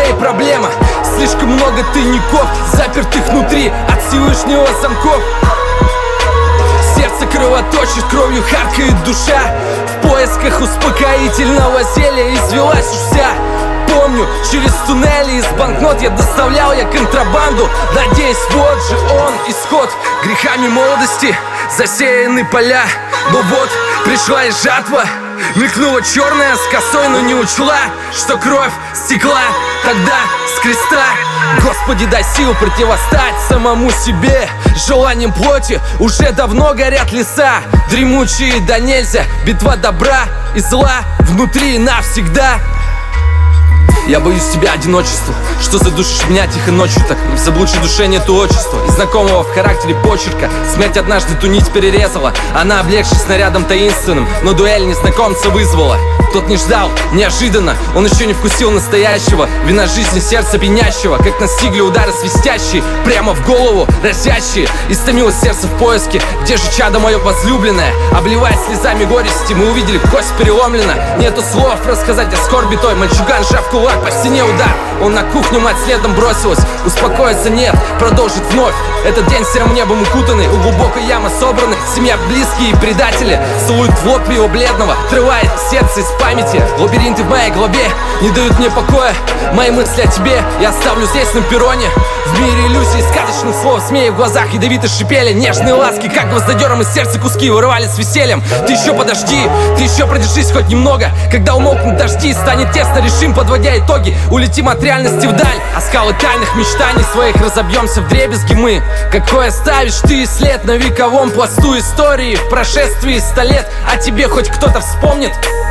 твоей проблема. Слишком много тайников, запертых внутри от Всевышнего замков. Сердце кровоточит, кровью харкает душа. В поисках успокоительного зелья извелась уж вся. Помню, через туннели из банкнот я доставлял контрабанду, надеясь, вот же он исход. Грехами молодости засеяны поля, но вот пришла и жатва. Мелькнула черная с косой, но не учла, что кровь стекла тогда с креста. Господи, дай сил противостать самому себе. Желанием плоти уже давно горят леса, дремучие да нельзя, битва добра и зла внутри навсегда. Я боюсь тебя, одиночества, что задушишь меня тихо ночью так. В заблудшей душе нету отчества и знакомого в характере почерка. Смерть однажды ту нить перерезала, она, облегшись снарядом таинственным, но дуэль незнакомца вызвала. Тот не ждал, неожиданно, он еще не вкусил настоящего вина жизни, сердца пьянящего, как настигли удары свистящие, прямо в голову разящие. Истомилось сердце в поиске, где же чадо мое возлюбленное? Обливаясь слезами горести, мы увидели, кость переломлена. Нету слов рассказать о скорби той. Мальчуган, сжав кулак, по стене удар. Он на кухню, мать следом бросилась. Успокоиться нет, продолжит вновь. Этот день серым небом укутанный, у глубокой ямы собраны. Семья, близкие и предатели целуют в лоб его бледного, отрывает сердце из памяти. Лабиринты в моей голове не дают мне покоя. Мои мысли о тебе я оставлю здесь на перроне. В мире иллюзий, сказочных слов, змеи в глазах ядовито шипели. Нежные ласки, как гвоздодером из сердца куски вырывали с весельем. Ты еще подожди, ты еще продержись хоть немного. Когда умолкнут дожди, станет тесно, решим, подводя итоги. Улетим от реальности вдаль, а скалы тайных мечтаний своих разобьемся вдребезги мы. Какой оставишь ты след на вековом пласту истории? В прошествии 100 лет о тебе хоть кто-то вспомнит?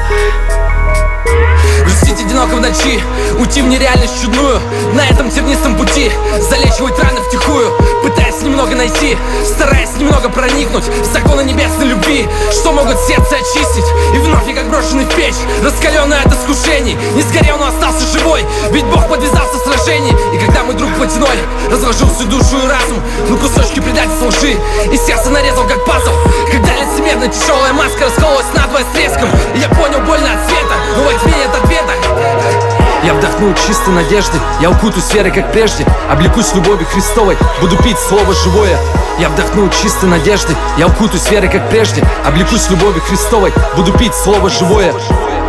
Грустить одиноко в ночи, уйти в нереальность чудную. На этом тернистом пути залечивать раны втихую, пытаясь немного найти, стараясь немного проникнуть в законы небесной любви, что могут сердце очистить. И вновь я как брошенный в печь, раскаленный от искушений. Не сгорел, но остался живой, ведь Бог подвязался в сражении. И когда мой друг плотяной разложил всю душу и разум, ну кусочки предательства лжи, и сердце нарезал как пазл. Когда лицемерная тяжелая маска раскололась надвое с треском, и я понял больно от света, но во тьме нет ответа. Я вдохну чистой надежды, я укутаюсь верой, как прежде, облекусь любовью Христовой, буду пить слово живое. Я вдохну чистой надежды, я укутаюсь верой, как прежде, облекусь любовью Христовой, буду пить слово живое.